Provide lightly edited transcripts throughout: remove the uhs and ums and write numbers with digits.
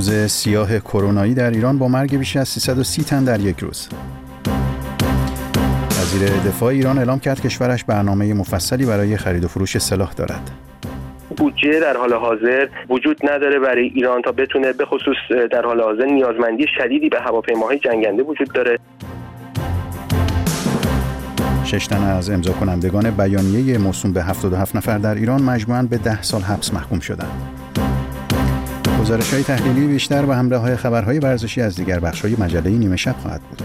روز سیاه کرونایی در ایران با مرگ بیش از 330 تن در یک روز. وزیر دفاع ایران اعلام کرد کشورش برنامه مفصلی برای خرید و فروش سلاح دارد. بودجه در حال حاضر وجود نداره برای ایران تا بتونه به خصوص در حال حاضر نیازمندی شدیدی به هواپیماهای جنگنده وجود داره. 6 تن از امضا کنندگان بیانیه موسوم به 77 نفر در ایران مجموعاً به 10 سال حبس محکوم شدند. گزارش‌های تحلیلی بیشتر و همراه‌های خبرهای ورزشی از دیگر بخش‌های مجله نیمه شب خواهد بود.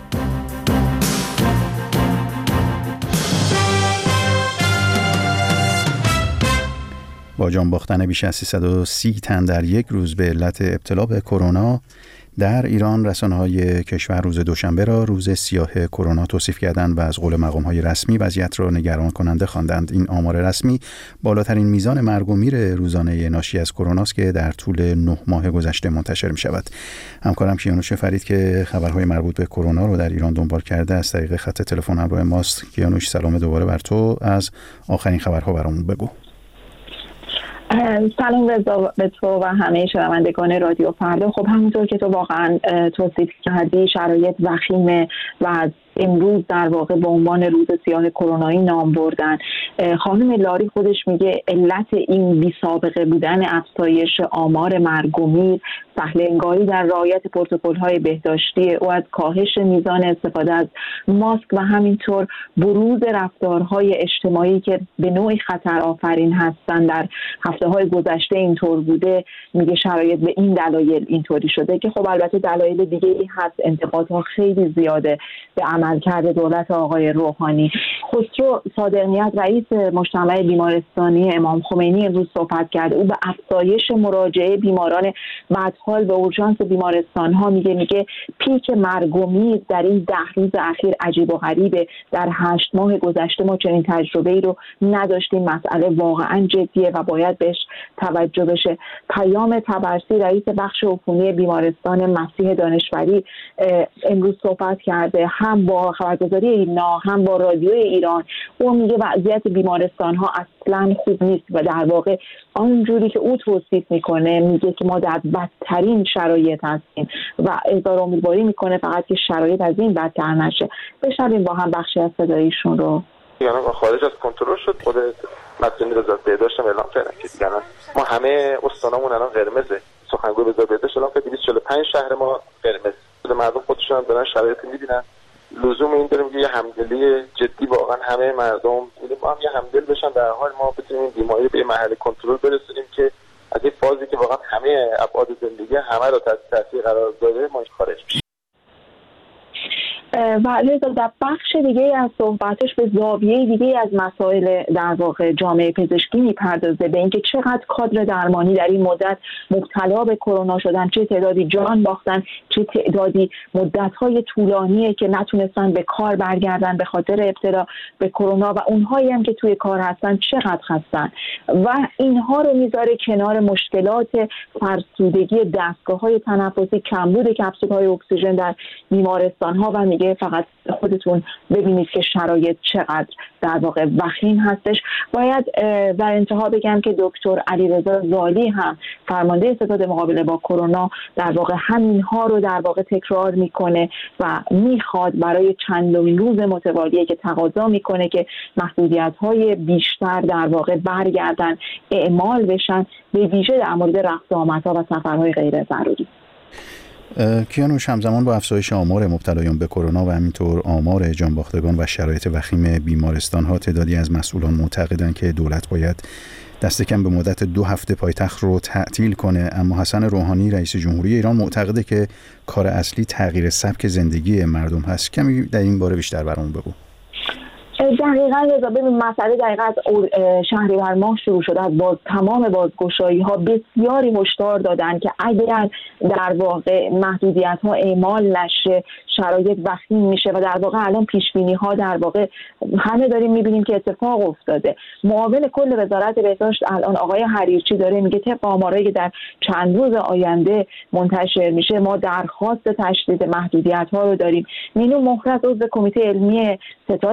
با جان باختن بیش از 330 تن در یک روز به علت ابتلا به کرونا در ایران، رسانه‌های کشور روز دوشنبه را روز سیاه کرونا توصیف کردند و از قول مقام‌های رسمی وضعیت را نگران کننده خواندند. این آمار رسمی بالاترین میزان مرگ و میر روزانه ناشی از کرونا است که در طول 9 ماه گذشته منتشر می‌شود. همکارم کیانوش فرید که خبرهای مربوط به کرونا رو در ایران دنبال کرده از طریق خط تلفن همراه ماست. کیانوش، سلام دوباره بر تو. از آخرین خبرها برامون بگو. سلام رضا به تو و همه شنوندگان رادیو فردا. خب همونطور که تو واقعا توصیف کردی، شرایط وخیمه و از امروز در واقع به عنوان روز سیاه کرونایی نام بردن. خانم لاری خودش میگه علت این بی سابقه بودن افزایش آمار مرگ و میر سهل انگاری در رعایت پروتکل‌های بهداشتی او از کاهش میزان استفاده از ماسک و همینطور بروز رفتارهای اجتماعی که به نوعی خطر آفرین هستند در هفته‌های گذشته اینطور بوده. میگه شرایط به این دلایل اینطوری شده که خب البته دلایل دیگه‌ای هست. انتقادها خیلی زیاده به عملکرد دولت آقای روحانی. خسرو صادق‌نیت رئیس مجتمع بیمارستانی امام خمینی امروز صحبت کرد. او به افزایش مراجعه بیماران بدحال به اورژانس بیمارستان‌ها میگه پیک مرگ و میر در این 10 روز اخیر عجیب و غریبه. در 8 ماه گذشته ما چنین تجربه‌ای رو نداشتیم. مسئله واقعاً جدیه و باید بهش توجه بشه. پیام طبرسی رئیس بخش عفونی بیمارستان مسیح دانشوری امروز صحبت کرده، هم با خبرگزاری اینا هم با رادیو ایران. او میگه وضعیت بیمارستان ها اصلا خوب نیست و در واقع آنجوری که او توصیف میکنه میگه که ما در بدترین شرایط هستیم و اظهار امیدواری میکنه فقط که شرایط از این بدتر نشه. بشنویم با هم بخشی از صدایشون رو. یعنی خارج از کنترل شد. خود مسئولین وزارت بهداشت هم اعلام کردن که ما همه استانامون الان قرمزه. سخنگوی وزارت بهداشت اعلام کرد 245 شهر ما قرمز. مردم خودشون هم دارن شرایط میبینن. لزوم این داره یه همدلی جدی واقعا همه مردم ما هم یه همدل بشن، در حال ما بتونیم بیماری به محل کنترل برسونیم که از این فازی که واقعا همه ابعاد زندگی همه رو تحت تاثیر قرار داده ما خارج بشیم. و در بخش دیگه از صحبتش به زاویه دیگه از مسائل در واقع جامعه پزشکی میپردازه، به اینکه چقدر کادر درمانی در این مدت مبتلا به کرونا شدن، چه تعدادی جان باختن، چه تعدادی مدت‌های طولانیه که نتونستن به کار برگردن به خاطر ابتلا به کرونا و اونهایی هم که توی کار هستن چقدر خستن و اینها رو میذاره کنار مشکلات فرسودگی دستگاه‌های تنفسی، کمبود کپسول‌های اکسیژن در بیمارستان‌ها و میگه فقط خودتون ببینید که شرایط چقدر در واقع وخیم هستش. باید در انتها بگم که دکتر علیرضا زالی هم فرمانده ستاد مقابله با کرونا در واقع همینها رو در واقع تکرار میکنه و میخواد برای چندمین روز متوالیه که تقاضا میکنه که محدودیت‌های بیشتر در واقع برگردن اعمال بشن، به ویژه در مورد رفت و آمدها و سفرهای غیر ضروری. کیانوش، همزمان با افزایش آمار مبتلایان به کرونا و همینطور آمار جانباختگان و شرایط وخیم بیمارستان‌ها، تعدادی از مسئولان معتقدند که دولت باید دست کم به مدت 2 هفته پایتخت رو تعطیل کنه، اما حسن روحانی رئیس جمهوری ایران معتقده که کار اصلی تغییر سبک زندگی مردم هست. کمی در این باره بیشتر برامون بگو. دقیقاً ببین مسئله دقیقاً از شهریور ماه شروع شده. از تمام بازگشایی‌ها بسیاری هشدار دادن که اگر در واقع محدودیت‌ها اعمال نشه شرایط وخیم میشه و در واقع الان پیش‌بینی‌ها در واقع همه داریم می‌بینیم که اتفاق افتاده. معاون کل وزارت بهداشت الان آقای حریرچی داره میگه طبق آمارایی که در چند روز آینده منتشر میشه ما درخواست تشدید محدودیت‌ها رو داریم. مینو مهرز عضو کمیته علمی ستاد ملی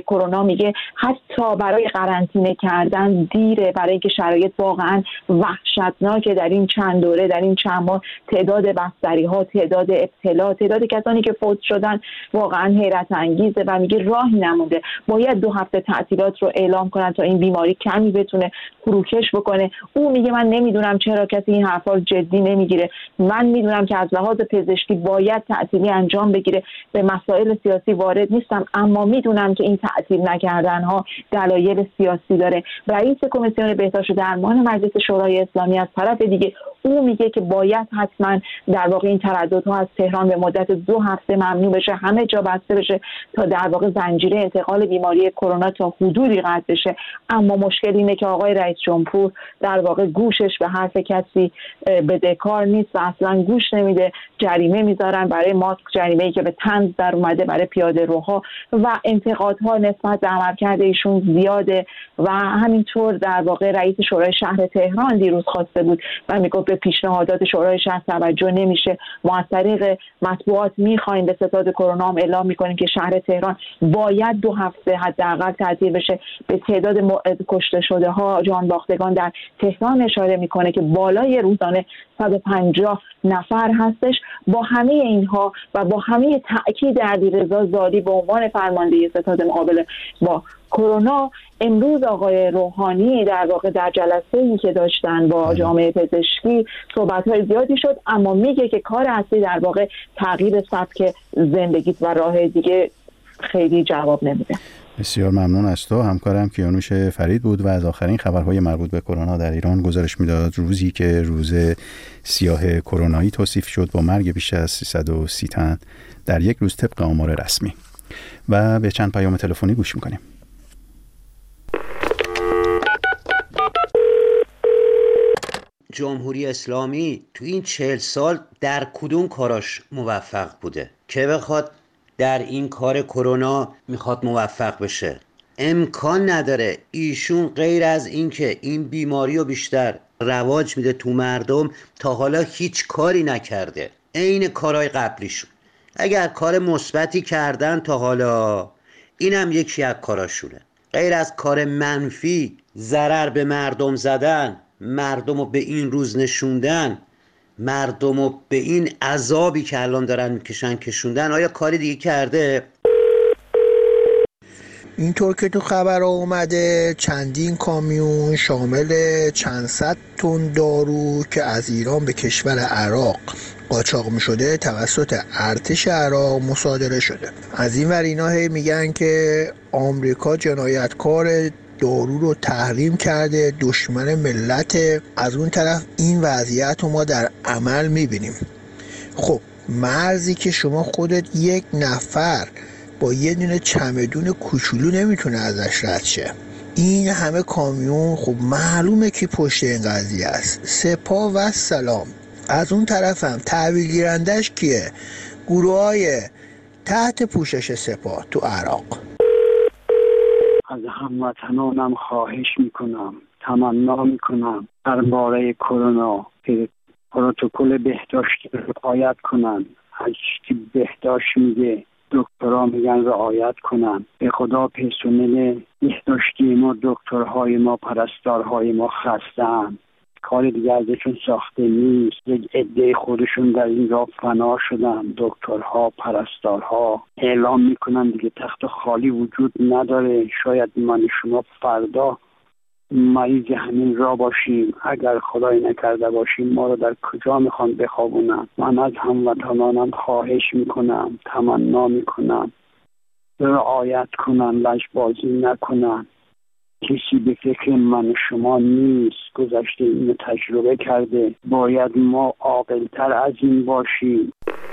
کرونا میگه حتی برای قرنطینه کردن دیره، برای اینکه شرایط واقعا وحشتناکه. در این چند دوره، در این چند ماه تعداد بستری‌ها، تعداد ابتلا، تعداد کسانی که فوت شدن واقعا حیرت انگیزه و میگه راهی نمونده. باید 2 هفته تعطیلات رو اعلام کنن تا این بیماری کمی بتونه فروکش بکنه. او میگه من نمیدونم چرا کسی این حرفا رو جدی نمیگیره. من میدونم که از لحاظ پزشکی باید تعطیلی انجام بگیره. به مسائل سیاسی وارد نیستم، اما میدونم که این تعطیل نکردن ها دلایل سیاسی داره. رئیس کمیسیون بهداشت و درمان مجلس شورای اسلامی از طرف دیگه او میگه که باید حتما در واقع این ترددها از تهران به مدت 2 هفته ممنوع بشه، همه جا بسته بشه تا در واقع زنجیره انتقال بیماری کرونا تا حدودی قطع بشه. اما مشکل اینه که آقای رئیس جمهور در واقع گوشش به حرف کسی بدهکار نیست و اصلا گوش نمیده. جریمه میذارن برای ماسک، جریمه‌ای که به طنز در اومده برای پیاده روها و انتقادها نسبت به عملکرد ایشون زیاده. و همینطور در واقع رئیس شورای شهر تهران دیروز خواسته بود و میگفت به پیشنهادات شورای شهر توجه نمیشه. ما از طریق مطبوعات میخوایم به ستاد کرونا هم اعلام میکنیم که شهر تهران باید 2 هفته حداقل تعطیل بشه. به تعداد کشته شده ها، جان باختگان در تهران اشاره میکنه که بالای روزانه 150 نفر هستش. با همه اینها و با همه تأکید علیرضا زالی به عنوان فرمانده ستاد مقابله با کرونا، امروز آقای روحانی در واقع در جلسه‌ای که داشتن با جامعه پزشکی صحبت‌های زیادی شد، اما میگه که کار اصلی در واقع تغییر سبک زندگی و راه دیگه خیلی جواب نمیده. بسیار ممنون از تو. همکارم کیانوش فرید بود و از آخرین خبرهای مربوط به کرونا در ایران گزارش میداد. روزی که روز سیاه کرونایی توصیف شد با مرگ بیش از 330 تن در یک روز طبق آمار رسمی. و به چند پیام تلفنی گوش میکنیم. جمهوری اسلامی تو این 40 سال در کدوم کاراش موفق بوده که بخواد در این کار کرونا میخواد موفق بشه؟ امکان نداره. ایشون غیر از این که این بیماری رو بیشتر رواج میده تو مردم، تا حالا هیچ کاری نکرده عین کارهای قبلیشون. اگر کار مثبتی کردن تا حالا، اینم یکی از کاراشونه. غیر از کار منفی، ضرر به مردم زدن، مردم رو به این روز نشوندن، مردم رو به این عذابی که الان دارن میکشن کشوندن، آیا کاری دیگه کرده؟ اینطور که تو خبر اومده چندین کامیون شامل چند صد تن دارو که از ایران به کشور عراق قاچاق میشده توسط ارتش عراق مصادره شده. از این ور اینا میگن که آمریکا جنایتکار دارو رو تحریم کرده، دشمن ملت. از اون طرف این وضعیت رو ما در عمل میبینیم. خب مرزی که شما خودت یک نفر با یه دونه چمدون کوچولو نمیتونه ازش رد شه، این همه کامیون، خب معلومه که پشت این قضیه است. سپاه و سلام. از اون طرف هم تحویل گیرندش کیه؟ گروه‌های تحت پوشش سپاه تو عراق. از هموطنانم خواهش میکنم، تمنا میکنم درباره کرونا که پروتکل بهداشتی رعایت کنن. هرچی بهداشت میگه دکترها میگن رعایت کنن. به خدا پرسنل بهداشتی ما، دکترهای ما، پرستارهای ما خسته‌اند. کار دیگه ازشون ساخته نیست. یک عده خودشون در این راه فنا شدن. دکترها، پرستارها اعلام میکنن دیگه تخت خالی وجود نداره. شاید من شما فردا مریض همین را باشیم. اگر خدای نکرده باشیم ما رو در کجا میخوان بخوابونن؟ من از هموطنانم خواهش میکنم، تمنا میکنم رعایت کنن، لجبازی نکنن. کسی به فکر من شما نیست. گذشته اینو تجربه کرده. باید ما عاقل‌تر از این باشیم.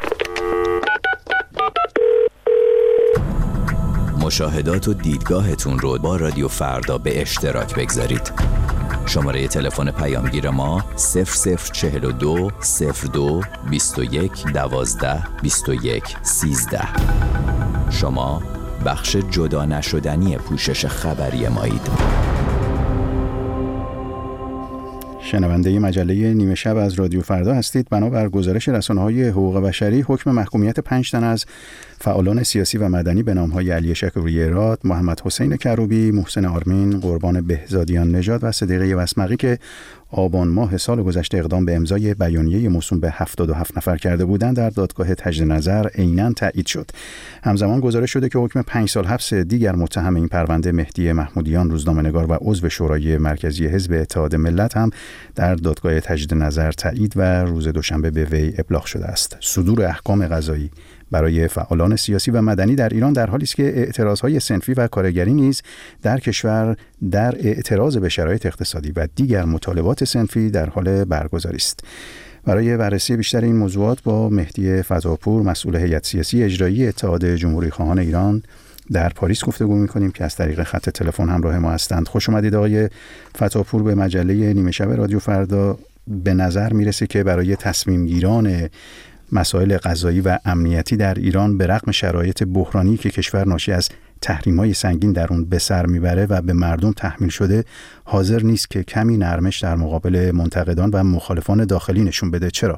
مشاهدات و دیدگاهتون رو با رادیو فردا به اشتراک بگذارید. شماره تلفن پیامگیر ما 0042 02 21 12 21 13. شما بخش جدا نشدنی پوشش خبری مایید. شنونده مجله نیمه شب از رادیو فردا هستید. بنابر گزارش رسانه‌های حقوق بشری، حکم محکومیت 5 تن از فعالان سیاسی و مدنی به نام‌های علی شکوری‌راد، محمد حسین کروبی، محسن آرمین، قربان بهزادیان نژاد و صدیقه وسمقی که آبان ماه سال گذشته اقدام به امضای بیانیه موسوم به 77 نفر کرده بودند در دادگاه تجدید نظر عیناً تایید شد. همزمان گزارش شده که حکم 5 سال حبس دیگر متهم این پرونده مهدی محمودیان، روزنامه‌نگار و عضو شورای مرکزی حزب اتحاد ملت هم در دادگاه تجدید نظر تایید و روز دوشنبه به وی ابلاغ شده است. صدور احکام قضایی برای فعالان سیاسی و مدنی در ایران در حالی است که اعتراضهای صنفی و کارگری نیز در کشور در اعتراض به شرایط اقتصادی و دیگر مطالبات صنفی در حال برگزاری است. برای بررسی بیشتر این موضوعات با مهدی فتاپور، مسئول هیئت سیاسی اجرایی اتحاد جمهوری‌خواهان ایران در پاریس گفتگو می‌کنیم که از طریق خط تلفن همراه ما هستند. خوش اومدید آقای فتاپور به مجله نیمه شب رادیو فردا. به نظر میرسه که برای تصمیم گیران مسائل قضایی و امنیتی در ایران به رغم شرایط بحرانی که کشور ناشی از تحریم‌های سنگین در اون به سر میبره و به مردم تحمیل شده، حاضر نیست که کمی نرمش در مقابل منتقدان و مخالفان داخلی نشون بده. چرا؟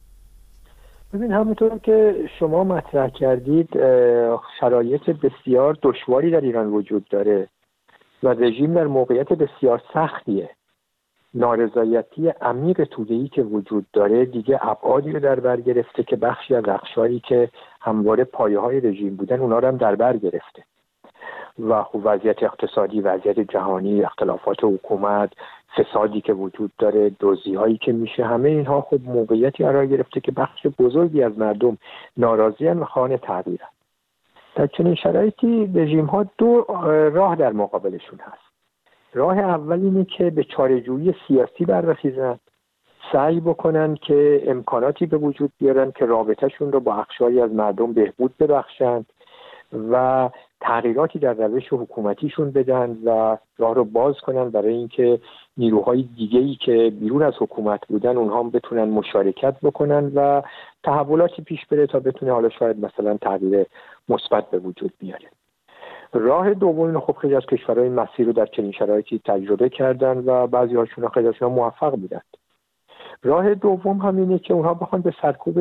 ببین، همونطور که شما مطرح کردید شرایط بسیار دشواری در ایران وجود داره و رژیم در موقعیت بسیار سختیه. نارضایتی عمیق توده‌ای که وجود داره دیگه ابعادی رو در بر گرفته که بخشی از بخشایی که همواره پایه‌های رژیم بودن اونا رو هم در بر گرفته و خب وضعیت اقتصادی، وضعیت جهانی، اختلافات حکومت، فسادی که وجود داره، دزدی‌هایی که میشه، همه اینها خب موقعیتی قرار گرفته که بخش بزرگی از مردم ناراضی‌اند و خواهان تغییرند. در چنین شرایطی رژیم‌ها دو راه در مقابلشون هست. راه اول اینه که به چاره‌جویی سیاسی برخیزن، سعی بکنن که امکاناتی به وجود بیارن که رابطهشون رو با اقشاری از مردم بهبود ببخشند و تغییراتی در روش حکومتیشون بدن و راه رو باز کنن برای اینکه نیروهای دیگه‌ای که بیرون از حکومت بودن اونها هم بتونن مشارکت بکنن و تحولاتی پیش بره تا بتونه حالا شاید مثلا تغییر مثبت به وجود بیاره. راه دوم، خب خیلی از کشورهای این مسیر رو در چنین شرایطی تجربه کردن و بعضی هاشون خیلی ازشون موفق بودند. راه دوم هم اینه که اونها بخوان به سرکوب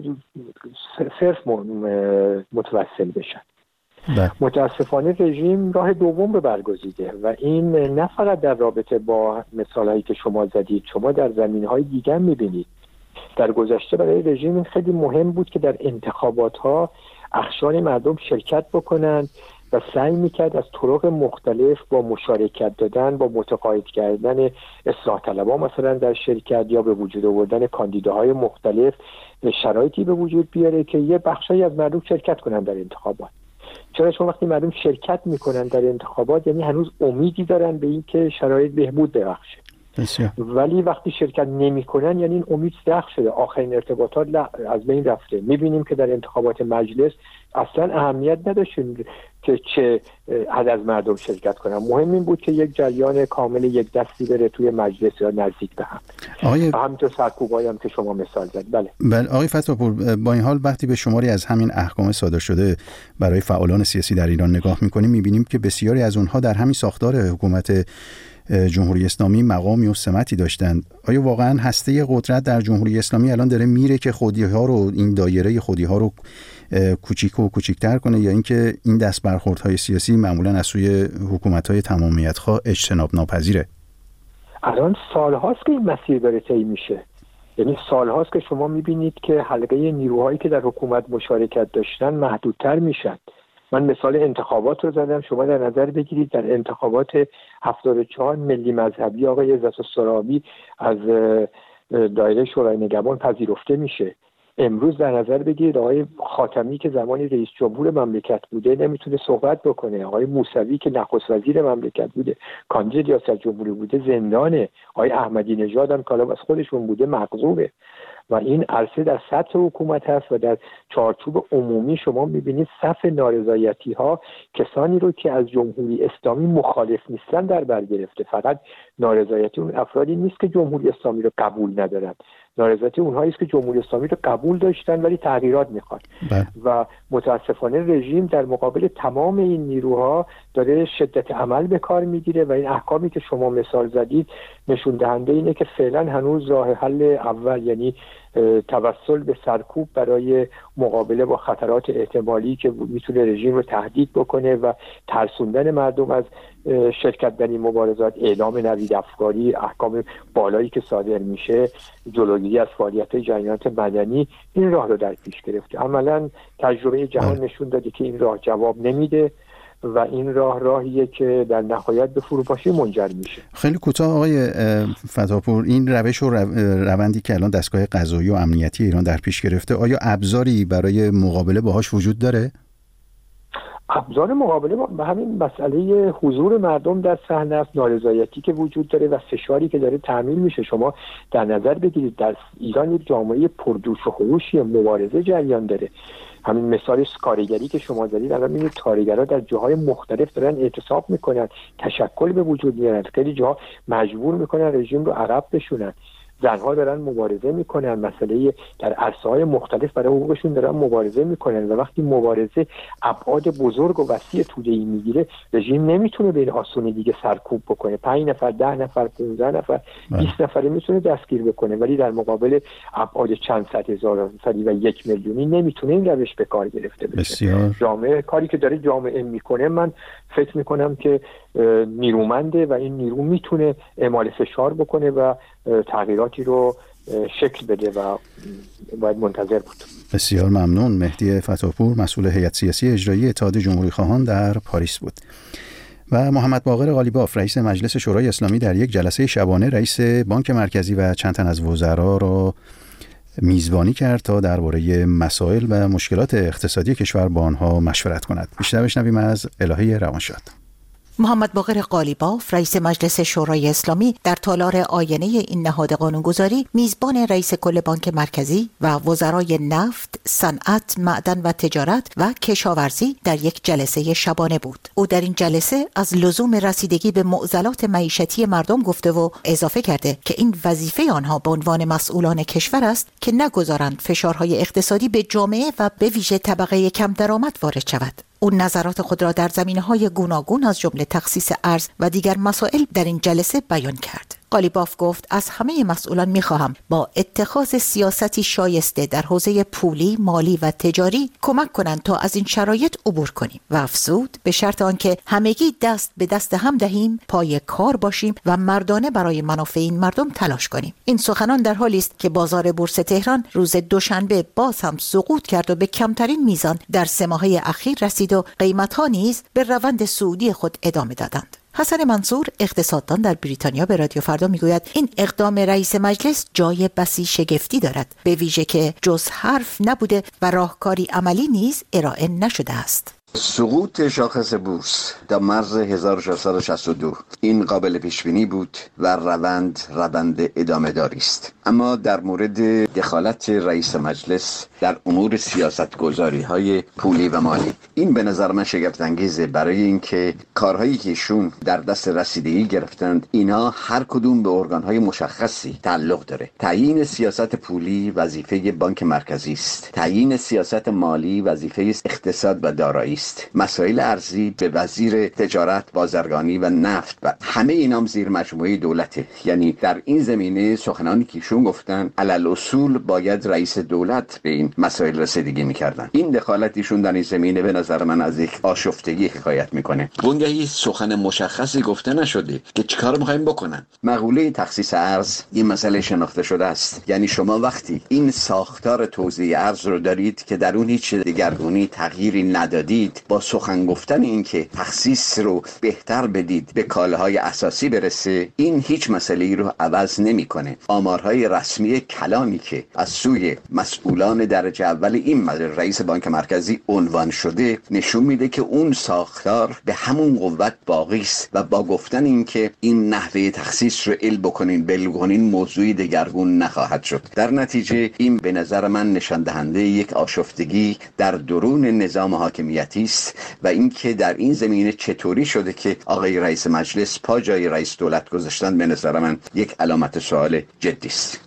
صرف متوسل بشن. متاسفانه رژیم راه دوم رو برگزیده و این نه فقط در رابطه با مثالهایی که شما زدید، شما در زمینهای دیگه هم میبینید. در گذشته برای رژیم این خیلی مهم بود که در انتخابات ها اقشار مردم شرکت بکنند و سعی میکرد از طرق مختلف با مشارکت دادن، با متقاعد کردن اصلاح طلبها مثلا در شرکت یا به وجود آوردن کاندیداهای مختلف شرایطی به وجود بیاره که یه بخشی از مردم شرکت کنن در انتخابات. چرا؟ چون وقتی مردم شرکت میکنن در انتخابات یعنی هنوز امیدی دارن به این که شرایط بهبود ببخشه. ولی وقتی شرکت نمی‌کنن یعنی این امید سخت شده، آخرین ارتباطات از بین رفته. می‌بینیم که در انتخابات مجلس اصلا اهمیت نداشت که چه عدد از مردم شرکت کنن، مهم این بود که یک جریان کامل یک دستی بره توی مجلس یا نزدیک به هم. همینطور سرکوبایی هم که شما مثال زدید. بله آقای فتاپور، با این حال وقتی به شماری از همین احکام صادر شده برای فعالان سیاسی در ایران نگاه می‌کنیم، می‌بینیم که بسیاری از اونها در همین ساختار حکومت جمهوری اسلامی مقامی و سمتی داشتند. آیا واقعا هسته قدرت در جمهوری اسلامی الان داره میره که خودی‌ها رو، این دایره خودی‌ها رو کوچیک و کوچیک‌تر کنه، یا اینکه این دست برخوردهای سیاسی معمولاً از سوی حکومت‌های تمامیت‌خواه اجتناب ناپذیره؟ الان سال‌هاست که این مسیر داره طی میشه. یعنی سال‌هاست که شما می‌بینید که حلقه نیروهایی که در حکومت مشارکت داشتن محدودتر میشن. من مثال انتخابات رو زدم، شما در نظر بگیرید در انتخابات 74 ملی مذهبی آقای عزت السراوی از دایره شورای نگهبان پذیرفته میشه. امروز در نظر بگیرید آقای خاتمی که زمانی رئیس جمهور مملکت بوده نمیتونه صحبت بکنه، آقای موسوی که نخست وزیر مملکت بوده، کاندید ریاست جمهوری بوده، زندانه، آقای احمدی نژاد هم که از خودشون بوده مغضوبه. و این عرصه در سطح حکومت هست و در چارچوب عمومی شما میبینید صف نارضایتی ها کسانی رو که از جمهوری اسلامی مخالف نیستن در بر گرفته. فقط نارضایتی اون افرادی نیست که جمهوری اسلامی رو قبول ندارن، نارضایتی اونهایی است که جمهوری اسلامی رو قبول داشتن ولی تغییرات میخواد و متاسفانه رژیم در مقابل تمام این نیروها داره شدت عمل به کار میگیره و این احکامی که شما مثال زدید نشون دهنده اینه که فعلا هنوز راه حل اول، یعنی توسل به سرکوب برای مقابله با خطرات احتمالی که میتونه رژیم رو تهدید بکنه و ترسوندن مردم از شرکت در این مبارزات، اعلام نوید افکاری، احکام بالایی که صادر میشه، جلوگیری از فعالیت‌های جریانات مدنی، این راه رو در پیش گرفته. عملاً تجربه جهان نشون داده که این راه جواب نمیده و این راهیه که در نهایت به فروپاشی منجر میشه. خیلی کوتاه آقای فتاپور، این روش و روندی که الان دستگاه قضایی و امنیتی ایران در پیش گرفته، آیا ابزاری برای مقابله باهاش وجود داره؟ ابزار مقابله با همین مسئله حضور مردم در صحنه است، نارضایتی که وجود داره و فشاری که داره تحمیل میشه. شما در نظر بگیرید در ایران یک جامعه پردوش و خروشی مبارزه جریان داره. همین مثال کارگری که شما زدید، الان میبینید کارگرها در جاهای مختلف دارن اعتصاب میکنن، تشکل به وجود میارن، خیلی جاها مجبور میکنن رژیم رو عقب بشونن. زنها دارن مبارزه میکنن، مسئله در عرصه‌های مختلف برای حقوقشون دارن مبارزه میکنن و وقتی مبارزه ابعاد بزرگ و وسیع توده‌ای میگیره، رژیم نمیتونه به این آسونی دیگه سرکوب بکنه. 5 نفر، 10 نفر، 15 نفر، 20 نفره میتونه دستگیر بکنه، ولی در مقابل ابعاد چند صد هزار نفری و 1 میلیونی نمیتونه این روش به کار گرفته بشه. جامعه کاری که داره جامعه میکنه، من فکر میکنم که نیرومنده و این نیرو میتونه اعمال فشار بکنه و تغییراتی رو شکل بده و باید منتظر بود. بسیار ممنون. مهدی فتاپور، مسئول هیئت سیاسی اجرایی اتحاد جمهوری خواهان در پاریس بود. و محمد باقر قالیباف، رئیس مجلس شورای اسلامی، در یک جلسه شبانه رئیس بانک مرکزی و چند تن از وزرا را میزبانی کرد تا درباره مسائل و مشکلات اقتصادی کشور با آنها مشورت کند. بیشتر بشنویم از الهی روانشاد. محمد باقر قالیباف، رئیس مجلس شورای اسلامی، در تالار آینه این نهاد قانونگذاری میزبان رئیس کل بانک مرکزی و وزرای نفت، صنعت، معدن و تجارت و کشاورزی در یک جلسه شبانه بود. او در این جلسه از لزوم رسیدگی به معضلات معیشتی مردم گفته و اضافه کرده که این وظیفه آنها به عنوان مسئولان کشور است که نگذارند فشارهای اقتصادی به جامعه و به ویژه طبقه کم درآمد وارد شود. او نظرات خود را در زمینه‌های گوناگون از جمله تخصیص ارز و دیگر مسائل در این جلسه بیان کرد. قالیباف گفت از همه مسئولان می‌خواهم با اتخاذ سیاستی شایسته در حوزه پولی، مالی و تجاری کمک کنند تا از این شرایط عبور کنیم و افزود به شرط آنکه همگی دست به دست هم دهیم، پای کار باشیم و مردانه برای منافع این مردم تلاش کنیم. این سخنان در حالی است که بازار بورس تهران روز دوشنبه باز هم سقوط کرد و به کمترین میزان در 3 ماهه اخیر رسید و قیمت‌ها نیز به روند صعودی خود ادامه دادند. حسن منصور، اقتصاددان در بریتانیا، به رادیو فردا میگوید این اقدام رئیس مجلس جای بسی شگفتی دارد، به ویژه که جز حرف نبوده و راهکاری عملی نیز ارائه نشده است. سقوط شاخص بورس تا مرز 1662 این قابل پیش بینی بود و روند ادامه داری است. اما در مورد دخالت رئیس مجلس در امور سیاستگذاری های پولی و مالی، این به نظر من شگفت انگیزه، برای اینکه کارهایی که ایشون در دست رسیدگی گرفتند اینا هر کدوم به ارگانهای مشخصی تعلق داره. تعیین سیاست پولی وظیفه بانک مرکزی است، تعیین سیاست مالی وظیفه اقتصاد و دارایی است، مسائل ارزی به وزیر تجارت، بازرگانی و نفت و همه اینام زیر مجموعه دولته. یعنی در این زمینه سخنانی که ایشون گفتن علل اصول باید رئیس دولت به این مسائل رسیدگی میکردن. این دخالت ایشون در این زمینه به نظر من از یک آشفتگی حکایت میکنه. وانگهی سخن مشخصی گفته نشده که چیکار میخوایم بکنن. مقوله تخصیص ارز این مسئله شناخته شده است. یعنی شما وقتی این ساختار توزیع ارز رو دارید که در اون هیچ دگرگونی تغییری ندادید، با سخن گفتن این که تخصیص رو بهتر بدید به کالاهای اساسی برسه، این هیچ مسئله‌ای رو عوض نمیکنه. آمارهای رسمی کلامی که از سوی مسئولان درجه اول این رئیس بانک مرکزی عنوان شده نشون میده که اون ساختار به همون قوت باقی است و با گفتن این که این نحوه تخصیص رو بل کنین موضوعی دگرگون نخواهد شد. در نتیجه این به نظر من نشان دهنده یک آشفتگی در درون نظام حاکمیتی است و اینکه در این زمینه چطوری شده که آقای رئیس مجلس پا جای رئیس دولت گذاشتن به نظر من یک علامت سوال جدی است.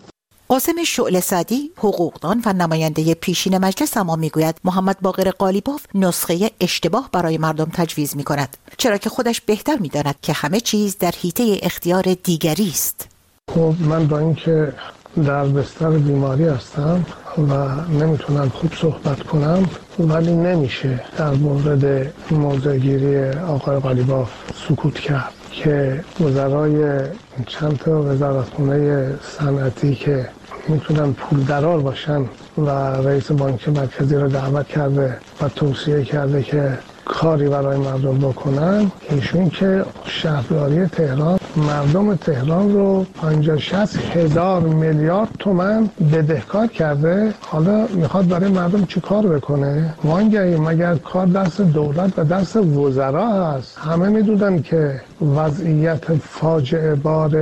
قاسم شعله سعدی حقوقدان و نماینده پیشین مجلس اما میگوید محمد باقر قالیباف نسخه اشتباه برای مردم تجویز میکند، چرا که خودش بهتر میداند که همه چیز در حیطه اختیار دیگری است. خب من با اینکه در بستر بیماری هستم و نمیتونم خوب صحبت کنم، ولی نمیشه در مورد موضع‌گیری آقای قالیباف سکوت کرد که وزرای چند تا وزارتخونه صنعتی که میتونن پول درار باشن و رئیس بانک مرکزی رو دعوت کرده و توصیه کرده که کاری برای مردم بکنن. ایشون که شهرداری تهران مردم تهران رو 50-60 هزار میلیارد تومان بدهکار کرده، حالا میخواد برای مردم چی کار بکنه؟ وانگهی مگر کار دست دولت و دست وزرا هست؟ همه میدونن که وضعیت فاجعه بار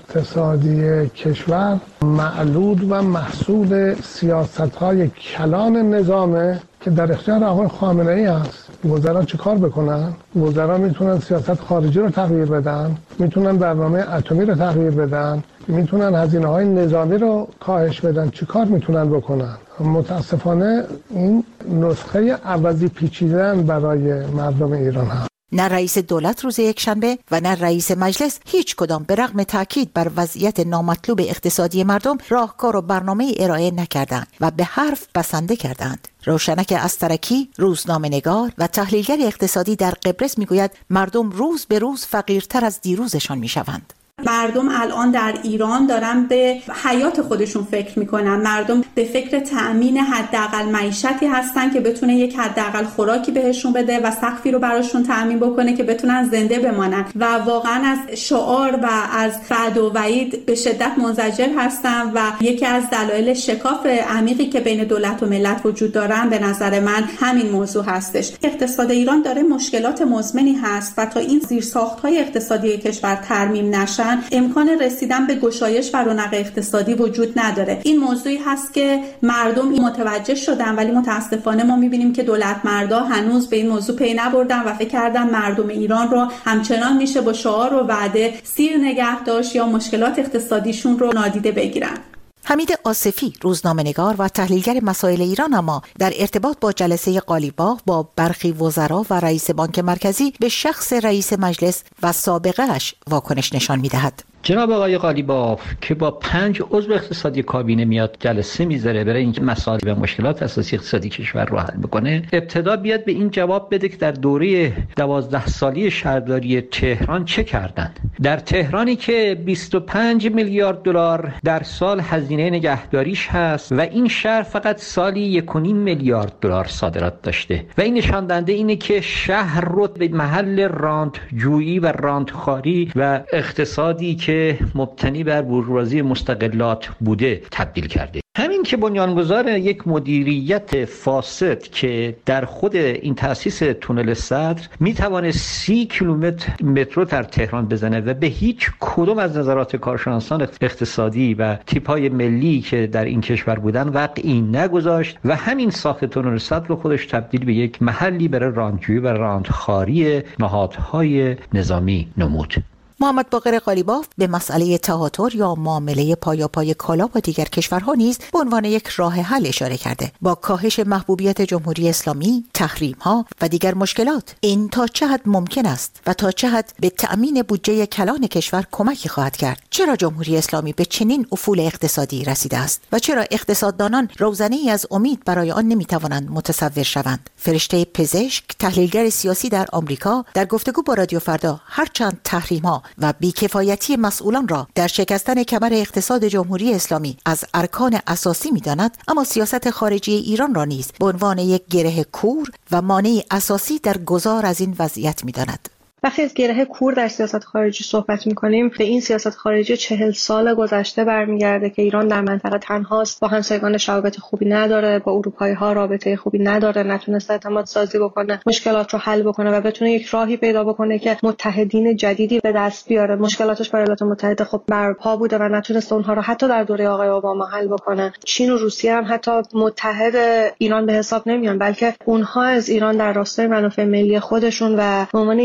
اقتصادی کشور معلول و محصول سیاست‌های کلان نظامه که در اختیار آقای خامنه‌ای هست. وزرا چه کار بکنن؟ وزرا میتونن سیاست خارجی رو تغییر بدن، میتونن برنامه اتمی رو تغییر بدن، میتونن هزینه‌های نظامی رو کاهش بدن. چه کار میتونن بکنن؟ متاسفانه این نسخه عوضی پیچیدن برای مردم ایران هست. نه رئیس دولت روز یکشنبه و نه رئیس مجلس هیچ کدام به رغم تاکید بر وضعیت نامطلوب اقتصادی مردم راهکار و برنامه ارائه نکردند و به حرف بسنده کردند. روشنک استرکی، روزنامه‌نگار و تحلیلگر اقتصادی در قبرس میگوید مردم روز به روز فقیرتر از دیروزشان میشوند. مردم الان در ایران دارن به حیات خودشون فکر میکنن. مردم به فکر تأمین حداقل معیشتی هستن که بتونه یک حداقل خوراکی بهشون بده و سقفی رو براشون تأمین بکنه که بتونن زنده بمانن و واقعا از شعار و از وعد و وعید به شدت منزجر هستن و یکی از دلایل شکاف عمیقی که بین دولت و ملت وجود دارن به نظر من همین موضوع هستش. اقتصاد ایران داره مشکلات مزمنی هست و تا این زیرساخت‌های اقتصادی کشور ترمیم نشن امکان رسیدن به گشایش و رونق اقتصادی وجود نداره. این موضوعی هست که مردم متوجه شدن، ولی متاسفانه ما میبینیم که دولت مردا هنوز به این موضوع پی نبردن و فکر کردن مردم ایران رو همچنان میشه با شعار و وعده سیر نگه داشت یا مشکلات اقتصادیشون رو نادیده بگیرن. حمید آصفی، روزنامه‌نگار و تحلیلگر مسائل ایران اما در ارتباط با جلسه قالیباف با برخی وزرا و رئیس بانک مرکزی به شخص رئیس مجلس و سابقه‌اش واکنش نشان می‌دهد. جناب آقای قالیباف که با 5 عضو اقتصادی کابینه میاد جلسه میذاره برای اینکه مسائل و مشکلات اساسی اقتصادی کشور رو حل بکنه، ابتدا بیاد به این جواب بده که در دوره 12 سالی شهرداری تهران چه کردن. در تهرانی که 25 میلیارد دلار در سال هزینه نگهداریش هست و این شهر فقط سالی 1.5 میلیارد دلار صادرات داشته و این نشان دهنده اینه که شهر رو به محل رانت‌جویی و رانت‌خواری و اقتصادی که مبتنی بر بورژوازی مستغلات بوده تبدیل کرده. همین که بنیانگذار یک مدیریت فاسد که در خود این تأسیس تونل صدر میتوانه 30 کیلومتر مترو در تهران بزنه و به هیچ کدوم از نظرات کارشناسان اقتصادی و تیپ‌های ملی که در این کشور بودن وقعی نگذاشت و همین ساخت تونل صدر رو خودش تبدیل به یک محلی برای رانت‌جویی و رانت‌خواری نهادهای نظامی نمود. محمد باقر قالیباف به مسئله تهاتر یا معامله پایاپای کالا با دیگر کشورها نیز به عنوان یک راه حل اشاره کرده. با کاهش محبوبیت جمهوری اسلامی، تحریم‌ها و دیگر مشکلات این تا چه حد ممکن است و تا چه حد به تأمین بودجه کلان کشور کمکی خواهد کرد؟ چرا جمهوری اسلامی به چنین افول اقتصادی رسیده است و چرا اقتصاددانان روزنه‌ای از امید برای آن نمی‌توانند متصور شوند؟ فرشته پزشک، تحلیلگر سیاسی در آمریکا، در گفتگو با رادیو فردا هرچند تحریم‌ها و بیکفایتی مسئولان را در شکستن کمر اقتصاد جمهوری اسلامی از ارکان اساسی می‌داند، اما سیاست خارجی ایران را نیز به عنوان یک گره کور و مانع اساسی در گذار از این وضعیت می‌داند. وقتی از گره کور در سیاست خارجی صحبت می‌کنیم، به این سیاست خارجی 40 سال گذشته برمیگرده که ایران در منطقه تنهاست، با همسایگانش روابط خوبی نداره، با اروپایی‌ها رابطه خوبی نداره، نتونسته اعتماد سازی بکنه، مشکلات رو حل بکنه و بتونه یک راهی پیدا بکنه که متحدین جدیدی به دست بیاره. مشکلاتش با ایالات متحده خب برپا بوده و نتونسته اونها رو حتی در دوره آقای اوباما حل بکنه. چین و روسیه هم حتی متحد ایران به حساب نمیان، بلکه اونها از ایران در راستای منافع ملی خودشون و به عنوان یک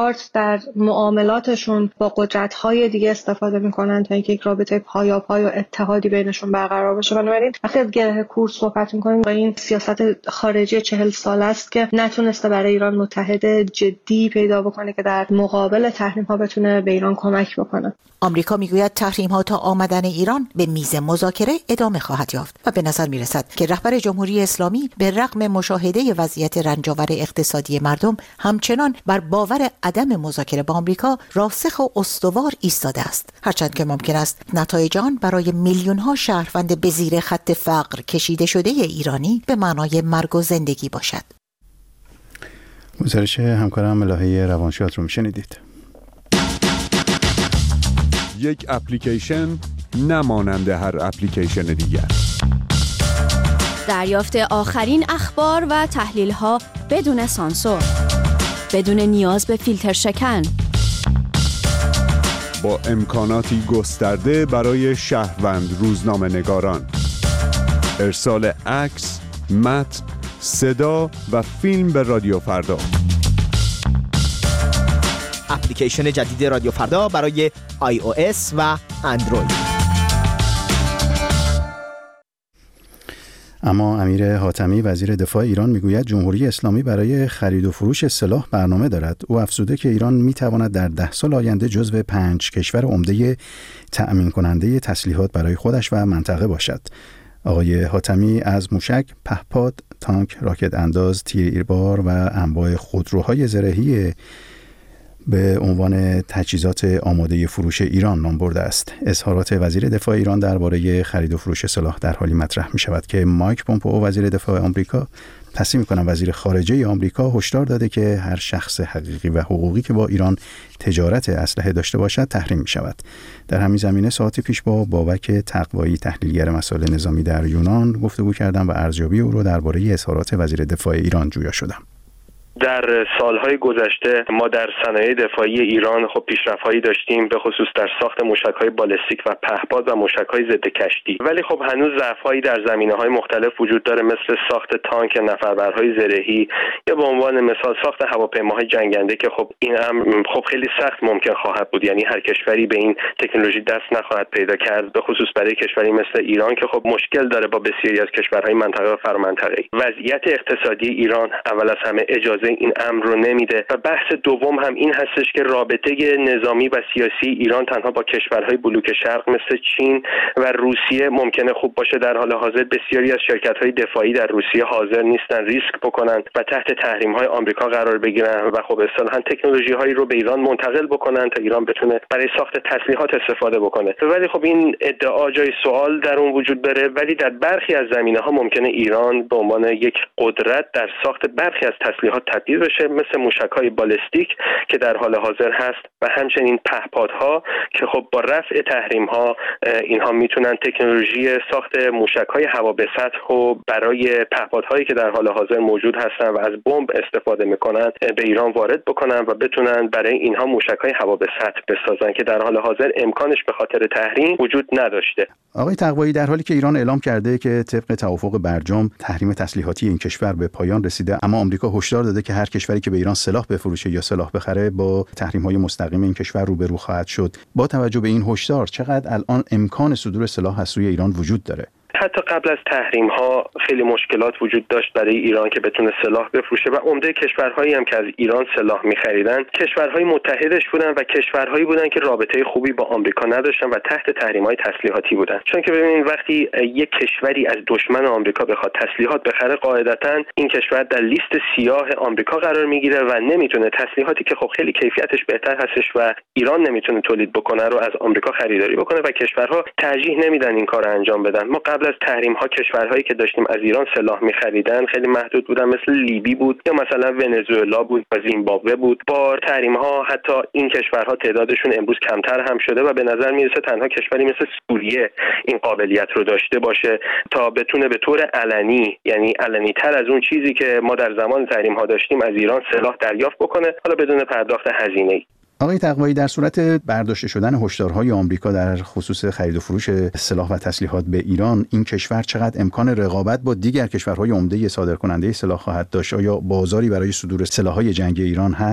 کارت در معاملاتشون با قدرت‌های دیگه استفاده میکنن تا اینکه یک رابطه پایاپای و اتحادی بینشون برقرار بشه. بنابراین وقتی از گره کور صحبت میکنیم با این سیاست خارجی 40 ساله است که نتونسته برای ایران متحد جدی پیدا بکنه که در مقابل تحریم‌ها بتونه به ایران کمک بکنه. آمریکا میگوید تحریم‌ها تا آمدن ایران به میز مذاکره ادامه خواهد یافت و به نظر میرسد که رهبر جمهوری اسلامی به رغم مشاهده وضعیت رنجاور اقتصادی مردم همچنان بر باور عدم مذاکره با آمریکا راسخ و استوار ایستاده است، هرچند که ممکن است نتایج آن برای میلیون‌ها شهروند به زیر خط فقر کشیده شده ایرانی به معنای مرگ و زندگی باشد. گزارش همکارم ملاحه روانشاد رو میشنیدید. یک اپلیکیشن نمانند هر اپلیکیشن دیگر. دریافت آخرین اخبار و تحلیل‌ها بدون سانسور، بدون نیاز به فیلتر شکن، با امکاناتی گسترده برای شهروند روزنامه‌نگاران، ارسال عکس، متن، صدا و فیلم به رادیو فردا. اپلیکیشن جدید رادیو فردا برای iOS و اندروید. اما امیر حاتمی وزیر دفاع ایران میگوید جمهوری اسلامی برای خرید و فروش سلاح برنامه دارد. او افزوده که ایران میتواند در 10 سال آینده جزو 5 کشور عمده تأمین کننده تسلیحات برای خودش و منطقه باشد. آقای حاتمی از موشک، پهپاد، تانک، راکت انداز، تیربار و انواع خودروهای زرهی به عنوان تجهیزات آماده فروش ایران نام برده است. اظهارات وزیر دفاع ایران درباره خرید و فروش سلاح در حالی مطرح می شود که مایک پومپئو وزیر دفاع آمریکا وزیر خارجه آمریکا هشدار داده که هر شخص حقیقی و حقوقی که با ایران تجارت اسلحه داشته باشد تحریم می شود. در همین زمینه ساعتی پیش با بابک تقوایی تحلیلگر مسائل نظامی در یونان گفتگو کردم و ارزیابی او را درباره اظهارات وزیر دفاع ایران جویا شدم. در سالهای گذشته ما در صنایع دفاعی ایران پیشرفت‌هایی داشتیم، به خصوص در ساخت موشک‌های بالستیک و پهپاد و موشک‌های ضد کشتی، ولی هنوز ضعف‌هایی در زمینه‌های مختلف وجود داره، مثل ساخت تانک، نفربرهای زرهی یا به عنوان مثال ساخت هواپیماهای جنگنده که این امر خیلی سخت ممکن خواهد بود. یعنی هر کشوری به این تکنولوژی دست نخواهد پیدا کرد، به خصوص برای کشوری مثل ایران که مشکل داره با بسیاری از کشورهای منطقه و فرامنطقه‌ای. وضعیت اقتصادی ایران اول از همه اجازه این امر رو نمیده و بحث دوم هم این هستش که رابطه نظامی و سیاسی ایران تنها با کشورهای بلوک شرق مثل چین و روسیه ممکنه خوب باشه. در حال حاضر بسیاری از شرکت‌های دفاعی در روسیه حاضر نیستن ریسک بکنن و تحت تحریم‌های آمریکا قرار بگیرن و اصطلاحاً تکنولوژی‌هایی رو به ایران منتقل بکنن تا ایران بتونه برای ساخت تسلیحات استفاده بکنه. ولی این ادعا جای سوال در اون وجود داره، ولی در برخی از زمینه‌ها ممکنه ایران به عنوان یک قدرت در ساخت برخی از تسلیحات تبدیل بشه، مثل موشک‌های بالستیک که در حال حاضر هست و همچنین پهپادها که با رفع تحریم‌ها اینها میتونن تکنولوژی ساخت موشک‌های هوا به سطح و برای پهپادهایی که در حال حاضر موجود هستن و از بمب استفاده میکنن به ایران وارد بکنن و بتونن برای اینها موشک‌های هوا به سطح بسازن که در حال حاضر امکانش به خاطر تحریم وجود نداشته. آقای تقوایی، در حالی که ایران اعلام کرده که طبق توافق برجام تحریم تسلیحاتی این کشور به پایان رسیده، اما آمریکا هشدار داده که هر کشوری که به ایران سلاح بفروشه یا سلاح بخره با تحریم‌های مستقیم این کشور روبرو خواهد شد. با توجه به این هشدار چقدر الان امکان صدور سلاح از سوی ایران وجود داره؟ حتی قبل از تحریم‌ها خیلی مشکلات وجود داشت برای ایران که بتونه سلاح بفروشه و عمده کشورهایی هم که از ایران سلاح می‌خریدن کشورهای متحدش بودن و کشورهایی بودن که رابطه خوبی با آمریکا نداشتن و تحت تحریم‌های تسلیحاتی بودن. چون که ببینید وقتی یک کشوری از دشمن آمریکا بخواد تسلیحات بخره، قاعدتاً این کشور در لیست سیاه آمریکا قرار میگیره و نمیتونه تسلیحاتی که خیلی کیفیتش بهتر هستش و ایران نمیتونه تولید بکنه رو از آمریکا خریداری بکنه و کشورها ترجیح نمیدن این کارو انجام بدن. ما قبل از تحریم‌ها کشورهایی که داشتیم از ایران سلاح می‌خریدن خیلی محدود بودن، مثل لیبی بود یا مثلا ونزوئلا بود و زیمبابوه بود. با تحریم‌ها حتی این کشورها تعدادشون امروز کمتر هم شده و به نظر میرسه تنها کشوری مثل سوریه این قابلیت رو داشته باشه تا بتونه به طور علنی، یعنی علنی‌تر از اون چیزی که ما در زمان تحریم‌ها داشتیم، از ایران سلاح دریافت بکنه، حالا بدون پرداخت هزینه‌ای. آقای تقوایی، در صورت برداشته شدن هشدارهای آمریکا در خصوص خرید و فروش سلاح و تسلیحات به ایران، این کشور چقدر امکان رقابت با دیگر کشورهای عمده صادرکننده سلاح خواهد داشت؟ آیا بازاری برای صدور سلاح‌های جنگی ایران هست؟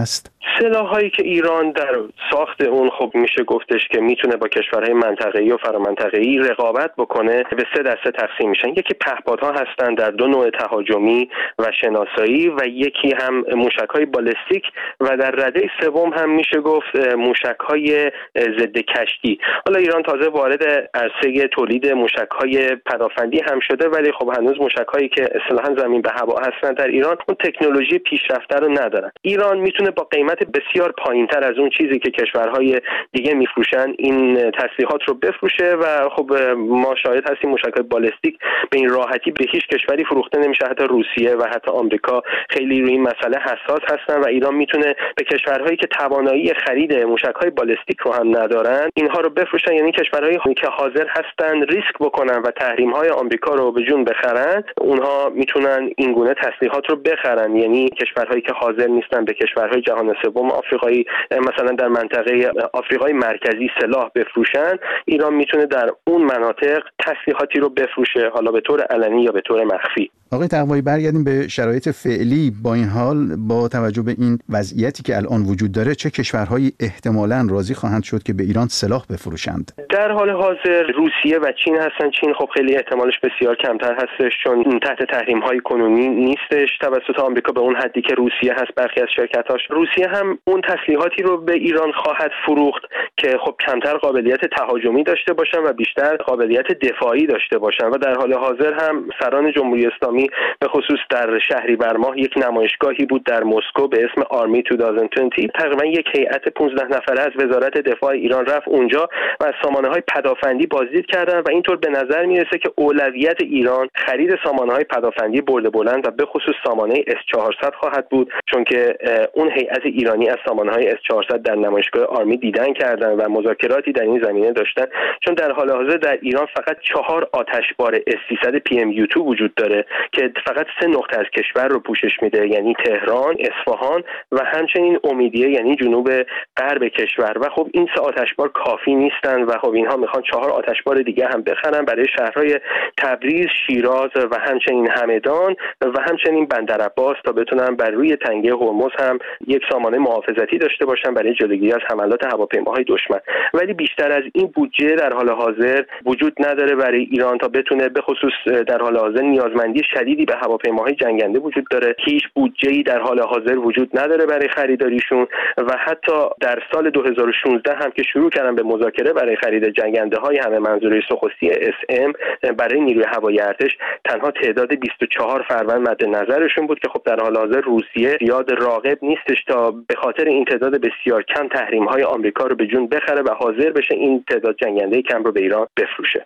سلاح‌هایی که ایران در ساخت اون خب میشه گفتش که میتونه با کشورهای منطقه‌ای و فرامنطقه‌ای رقابت بکنه، به 3 دسته تقسیم میشن. یکی پهپادها هستن در 2 نوع تهاجمی و شناسایی و یکی هم موشک‌های بالستیک و در رده سوم هم میشه گفت موشک‌های ضد کشتی. حالا ایران تازه وارد عرصه تولید موشک‌های پدافندی هم شده، ولی خب هنوز موشک‌هایی که اصطلاحاً زمین به هوا هستن در ایران اون تکنولوژی پیشرفته رو ندارن. ایران میتونه با قیمت بسیار پایینتر از اون چیزی که کشورهای دیگه میفروشن این تسلیحات رو بفروشه و خب ما شاهد هستیم موشک‌های بالستیک به این راحتی به هیچ کشوری فروخته نمیشه. حتی روسیه و حتی آمریکا خیلی روی این مسئله حساس هستن و ایران میتونه به کشورهایی که توانایی خرید موشک‌های بالستیک رو هم ندارن اینها رو بفروشن، یعنی کشورهایی که حاضر هستن ریسک بکنن و تحریم‌های آمریکا رو به جون بخرن، اونها میتونن این گونه تسلیحات رو بخرن. یعنی کشورهایی که حاضر نیستن به کشورهای جهان سوم آفریقایی مثلا در منطقه آفریقای مرکزی سلاح بفروشن، ایران میتونه در اون مناطق تسلیحاتی رو بفروشه، حالا به طور علنی یا به طور مخفی. آقای تقوایی برگردیم به شرایط فعلی. با این حال با توجه به این وضعیتی که الان وجود داره چه کشورهایی احتمالاً راضی خواهند شد که به ایران سلاح بفروشند؟ در حال حاضر روسیه و چین هستن. چین خب خیلی احتمالش بسیار کمتر هستش چون تحت تحریم‌های کنونی نیستش توسط آمریکا به اون حدی که روسیه هست برخی از شرکت‌هاش. روسیه هم اون تسلیحاتی رو به ایران خواهد فروخت که خب کمتر قابلیت تهاجمی داشته باشن و بیشتر قابلیت دفاعی داشته باشن و در حال حاضر هم سران جمهوری اسلامی به خصوص در شهریور ماه یک نمایشگاهی بود در مسکو به اسم آرمی 2020. تقریبا یک هیئت 15 نفره از وزارت دفاع ایران رفت اونجا و از سامانه‌های پدافندی بازدید کردن و اینطور به نظر میرسه که اولویت ایران خرید سامانه‌های پدافندی برد بلند و به خصوص سامانه S400 خواهد بود، چون که اون هیئت ایرانی از سامانه‌های S400 در نمایشگاه آرمی دیدن کردن و مذاکراتی در این زمینه داشتن، چون در حال حاضر در ایران فقط 4 آتشبار S300 PMU2 وجود داره که فقط 3 نقطه از کشور رو پوشش میده، یعنی تهران، اصفهان و همچنین امیدیه یعنی جنوب غرب کشور و خب این 3 آتشبار کافی نیستن و خب اینها میخوان 4 آتشبار دیگه هم بخرن برای شهرهای تبریز، شیراز و همچنین همدان و همچنین بندرعباس تا بتونن بر روی تنگه هرمز هم یک سامانه محافظتی داشته باشن برای جلوگیری از حملات هواپیماهای دشمن. ولی بیشتر از این بودجه در حال حاضر وجود نداره برای ایران تا بتونه به خصوص در حال حاضر نیازمندی شدیدی به هواپیماهای جنگنده وجود داره. هیچ بودجه‌ای در حال حاضر وجود نداره برای خریداریشون و حتی در سال 2016 هم که شروع کردن به مذاکره برای خرید جنگنده‌های همه منظوره سوخوسی SM برای نیروی هوایی ارتش تنها تعداد 24 فروند مد نظرشون بود که خب در حال حاضر روسیه زیاد راغب نیستش تا به خاطر این تعداد بسیار کم تحریم‌های آمریکا رو به جون بخره و حاضر بشه این تعداد جنگنده کم رو به ایران بفروشه.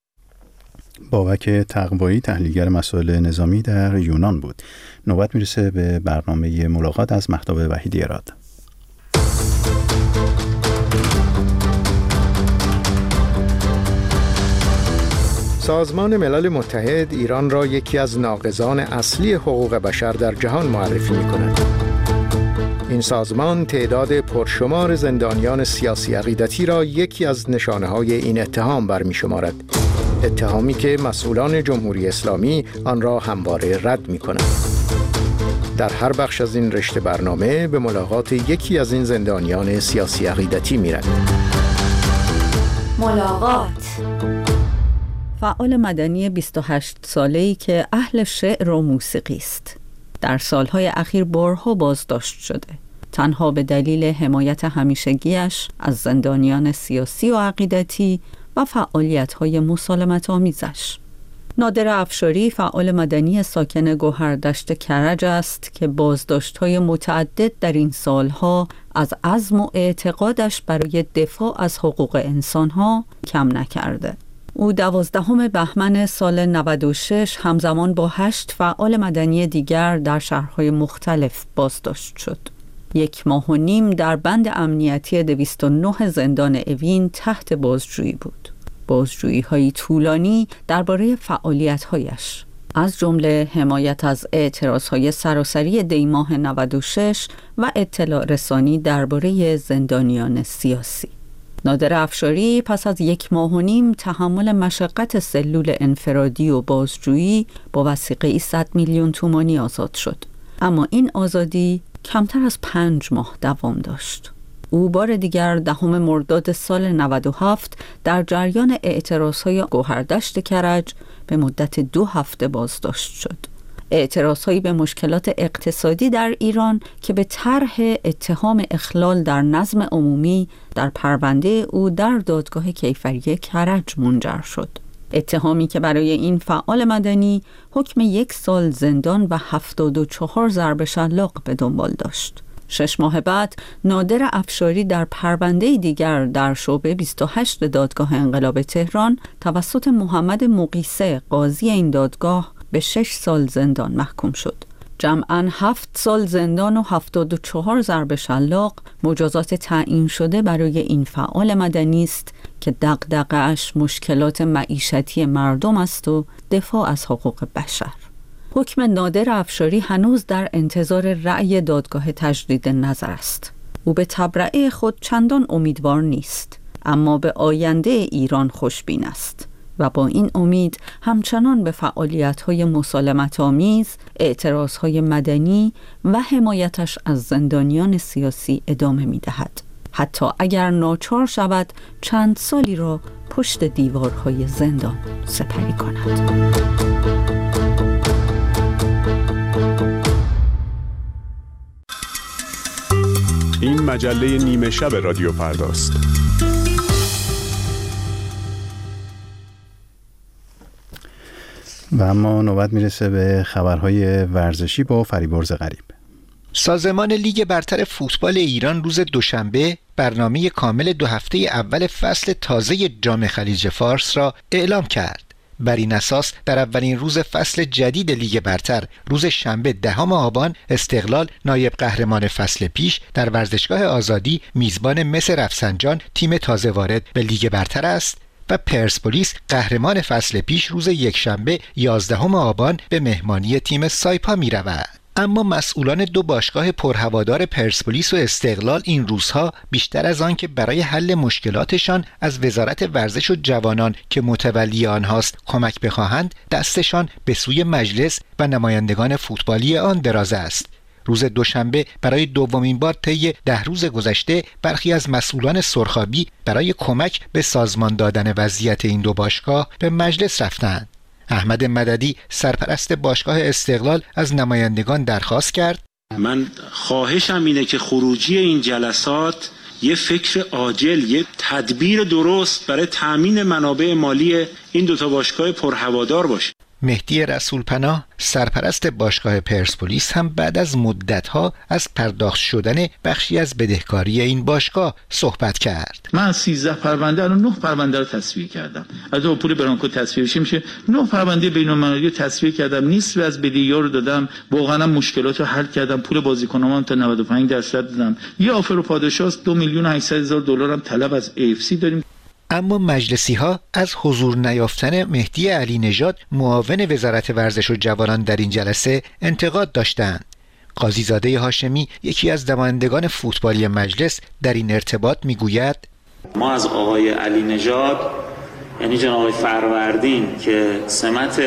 بابک تقوایی تحلیلگر مسائل نظامی در یونان بود. نوبت میرسه به برنامه ملاقات از مهتاب وحیدی اراد. سازمان ملل متحد ایران را یکی از ناقضان اصلی حقوق بشر در جهان معرفی می‌کند. این سازمان تعداد پرشمار زندانیان سیاسی عقیدتی را یکی از نشانه‌های این اتهام برمی‌شمارد. اتهامی که مسئولان جمهوری اسلامی آن را همواره رد می‌کنند. در هر بخش از این رشته برنامه به ملاقات یکی از این زندانیان سیاسی عقیدتی می‌رویم. ملاقات. فعال مدنی 28 ساله‌ای که اهل شعر و موسیقی است. در سالهای اخیر بارها بازداشت شده. تنها به دلیل حمایت همیشگیش از زندانیان سیاسی و عقیدتی و فعالیت‌های مسالمت آمیزش. نادر افشاری فعال مدنی ساکن گوهردشت کرج است که بازداشت‌های متعدد در این سالها از عزم و اعتقادش برای دفاع از حقوق انسان‌ها کم نکرده. او 12 بهمن سال 96 همزمان با 8 فعال مدنی دیگر در شهرهای مختلف بازداشت شد. 1.5 ماه در بند امنیتی 209 زندان اوین تحت بازجویی بود. بازجویی‌های طولانی درباره فعالیت‌هایش، از جمله حمایت از اعتراض‌های سراسری دیماه 96 و اطلاع رسانی درباره زندانیان سیاسی. نادر افشاری پس از 1.5 ماه تحمل مشقت سلول انفرادی و بازجویی با وثیقه 100 میلیون تومانی آزاد شد. اما این آزادی کمتر از 5 ماه دوام داشت. او بار دیگر 10 مرداد سال 97 در جریان اعتراضهای گوهردشت کرج به مدت 2 هفته بازداشت شد. اعتراضهایی به مشکلات اقتصادی در ایران که به طرح اتهام اخلال در نظم عمومی در پرونده او در دادگاه کیفری کرج منجر شد. اتهامی که برای این فعال مدنی حکم 1 سال زندان و 74 ضرب شلاق به دنبال داشت. 6 ماه بعد نادر افشاری در پرونده دیگر در شعبه 28 دادگاه انقلاب تهران توسط محمد مقیسه قاضی این دادگاه به 6 سال زندان محکوم شد. جمعاً 7 سال زندان و 74 ضرب شلاق مجازات تعیین شده برای این فعال مدنی است که دغدغه‌اش مشکلات معیشتی مردم است و دفاع از حقوق بشر. حکم نادر افشاری هنوز در انتظار رأی دادگاه تجدید نظر است. او به تبرئه خود چندان امیدوار نیست، اما به آینده ایران خوشبین است و با این امید همچنان به فعالیت‌های مسالمت‌آمیز، اعتراض‌های مدنی و حمایتش از زندانیان سیاسی ادامه می‌دهد، حتی اگر ناچار شود چند سالی را پشت دیوارهای زندان سپری کند. این مجله نیمه شب رادیو فرداست. و اما نوبت میرسه به خبرهای ورزشی با فریبرز غریب. سازمان لیگ برتر فوتبال ایران روز دوشنبه برنامه کامل 2 هفته اول فصل تازه جام خلیج فارس را اعلام کرد. بر این اساس در اولین روز فصل جدید لیگ برتر روز شنبه 10 آبان استقلال نایب قهرمان فصل پیش در ورزشگاه آزادی میزبان مس رفسنجان تیم تازه وارد به لیگ برتر است و پرسپولیس قهرمان فصل پیش روز یکشنبه 11 آبان به مهمانی تیم سایپا می رود. اما مسئولان 2 باشگاه پرهوادار پرسپولیس و استقلال این روزها بیشتر از آن که برای حل مشکلاتشان از وزارت ورزش و جوانان که متولی آنهاست کمک بخواهند، دستشان به سوی مجلس و نمایندگان فوتبالی آن دراز است. روز دوشنبه برای دومین بار طی 10 روز گذشته برخی از مسئولان سرخابی برای کمک به سازمان دادن وضعیت این 2 باشگاه به مجلس رفتند. احمد مددی سرپرست باشگاه استقلال از نمایندگان درخواست کرد: من خواهشم اینه که خروجی این جلسات یه فکر عاجل، یه تدبیر درست برای تامین منابع مالی این 2 باشگاه پرهوادار باشه. مهدی رسولپناه سرپرست باشگاه پرسپولیس هم بعد از مدت‌ها از پرداخت شدن بخشی از بدهکاری این باشگاه صحبت کرد. من از 13 پرونده الان 9 پرونده رو تصفیه کردم. از اون پول برانکو تصفیه میشه 9 پرونده بین‌المللی رو تصفیه کردم. نصف از بدهی‌ها رو دادم. واقعا مشکلات رو حل کردم. پول بازیکنان تا 95% دادم. یه آفر پادشاه $2,800,000 هم طلب از AFC داریم. اما مجلسی ها از حضور نیافتن مهدی علی نژاد معاون وزارت ورزش و جوانان در این جلسه انتقاد داشتند. قاضی زاده هاشمی یکی از نمایندگان فوتبالی مجلس در این ارتباط میگوید: ما از آقای علی نژاد، یعنی جناب آقای فروردین که سمت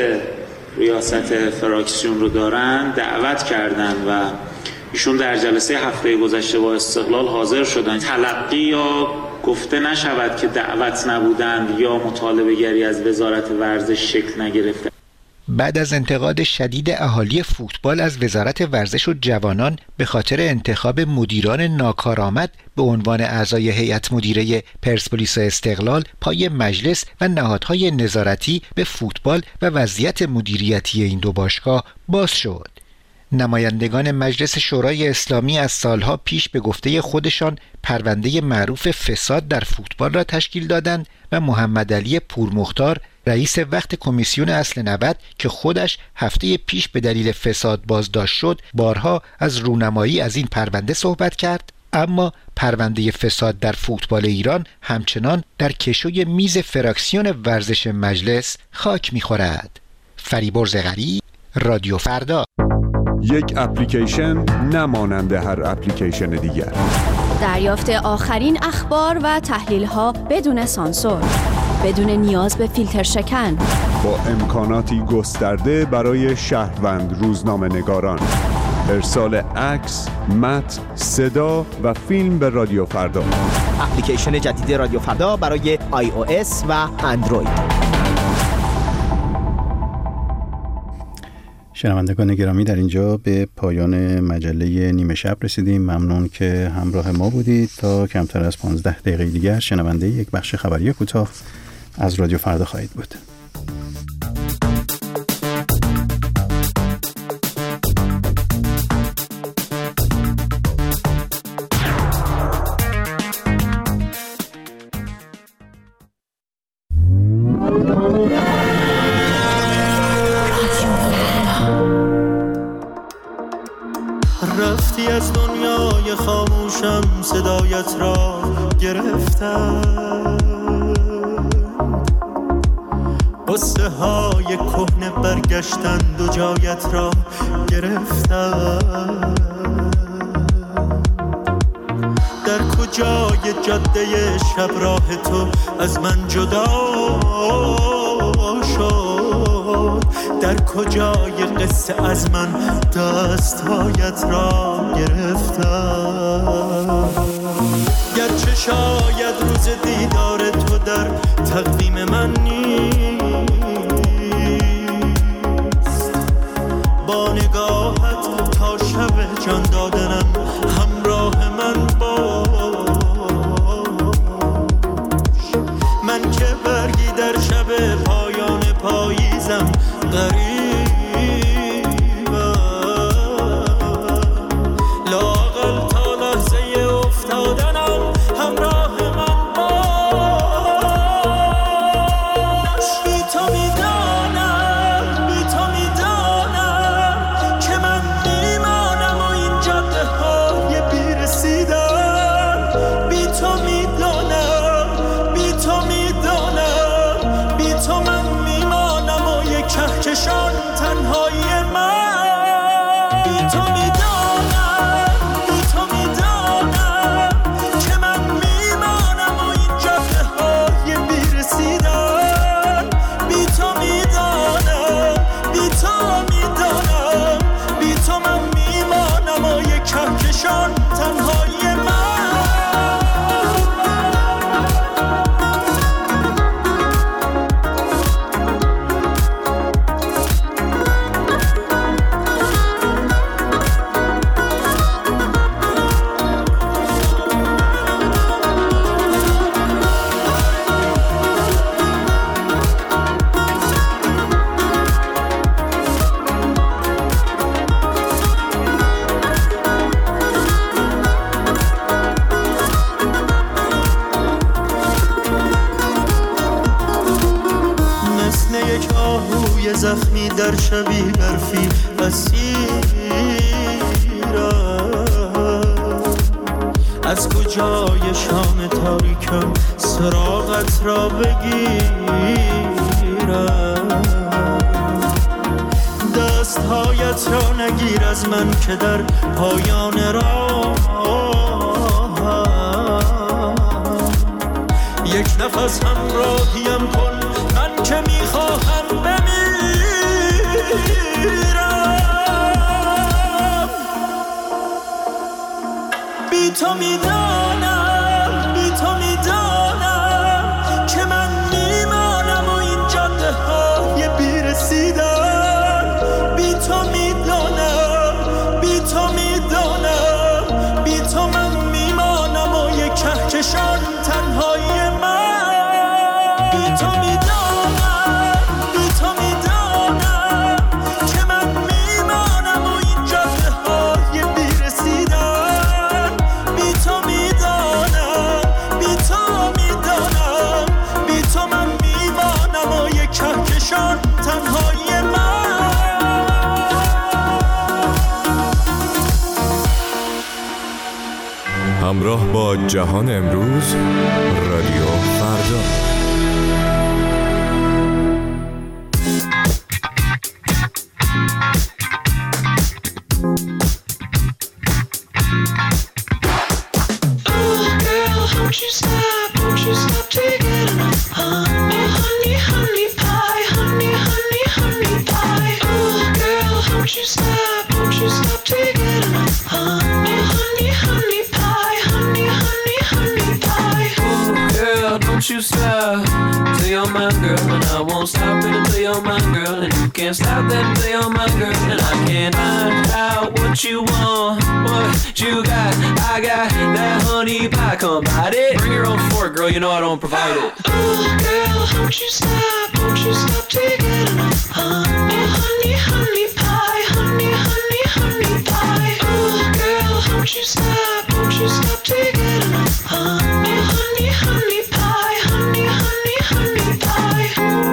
ریاست فراکسیون رو دارن، دعوت کردن و ایشون در جلسه هفته گذشته با استقلال حاضر شدن. تلقی یا گفته نشود که دعوت نبودند یا مطالبه گری از وزارت ورزش شکل نگرفته. بعد از انتقاد شدید اهالی فوتبال از وزارت ورزش و جوانان به خاطر انتخاب مدیران ناکارآمد به عنوان اعضای هیئت مدیره پرسپولیس و استقلال، پای مجلس و نهادهای نظارتی به فوتبال و وضعیت مدیریتی این 2 باشگاه باز شد. نمایندگان مجلس شورای اسلامی از سالها پیش به گفته خودشان پرونده معروف فساد در فوتبال را تشکیل دادند و محمد علی پورمختار رئیس وقت کمیسیون اصل 90 که خودش هفته پیش به دلیل فساد بازداشت شد، بارها از رونمایی از این پرونده صحبت کرد. اما پرونده فساد در فوتبال ایران همچنان در کشوی میز فراکسیون ورزش مجلس خاک می‌خورد. فریبرز غریب، رادیو فردا. یک اپلیکیشن نمانند هر اپلیکیشن دیگر. دریافت آخرین اخبار و تحلیل‌ها بدون سانسور، بدون نیاز به فیلتر شکن، با امکاناتی گسترده برای شهروند روزنامه‌نگاران. ارسال عکس، متن، صدا و فیلم به رادیو فردا. اپلیکیشن جدید رادیو فردا برای iOS و اندروید. شنوندگان گرامی، در اینجا به پایان مجله نیمه شب رسیدیم. ممنون که همراه ما بودید. تا کمتر از 15 دقیقه دیگر شنونده یک بخش خبری کوتاه از رادیو فردا خواهید بود. رفتی از دنیای خاموشم، صدایت را گرفتم، قصه های کهنه برگشتند و جایت را گرفتم. در کجای جاده شب راه تو از من جدا شد؟ در کجای قصه از من دستهایت را گرفتم؟ گرچه شاید روز دیدار تو در تقویم من نیست، با نگاهت تا شب جان دادنم همراه من باش. من که برگی در شب پایان پاییزم غریبم، لااقل تا لحظه افتادنم همراه من باش. بی تو میدانم که من میمانم و این جاده های بیرسیدن. بی تو میدانم من میمانم و یک کهکشان تنهایی من. بی تو میدانم که من میمانم و این جاده های بیرسیدن. بی تو میدانم من میمانم و یک کهکشان تنهایی من. زخمی در شبی برفی اسیرم، از کجای شام تاریکم سراغت را بگیرم. دستهایت را نگیر از من که در پایان راه یک نفس همراهیم کن، من که میخواهم بمیرم. بی تو میدانم که من میمانم و این جاده های بیرسیدن. بی تو میدانم من میمانم و یک کهکشان تنهایی من. بی تو میدانم که من میمانم و این جاده های بیرسیدن. بی تو من میمانم و یک کهکشان تنهایی من. همراه با جهان امروز، رادیو فردا. Stop, won't you stop taking stop till you're my girl, and I won't stop it until you're my girl, and you can't stop that until you're my girl, and I can't find out what you want, what you got. I got that honey pie, come bite it. Bring your own fork, girl, you know I don't provide it. Oh, girl, don't you stop till you get enough. Oh, honey, honey pie, honey, honey, honey pie. Oh, girl, don't you stop till you get enough. Oh, honey, honey pie, honey, honey, honey pie.